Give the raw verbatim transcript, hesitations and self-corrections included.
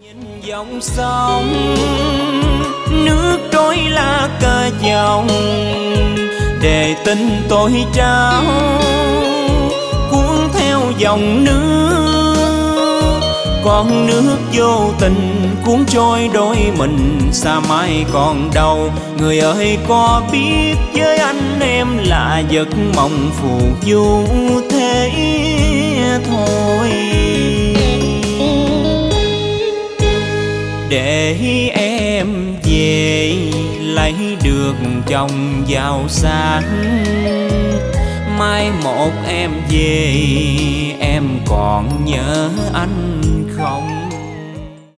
Nhìn dòng sông nước trôi là cờ dòng, để tình tôi trao cuốn theo dòng nước. Con nước vô tình cuốn trôi đôi mình, xa mai còn đâu. Người ơi có biết với anh em là giấc mộng phù du thế thôi. Để em về lấy được chồng giàu sang, mai một em về em còn nhớ anh không?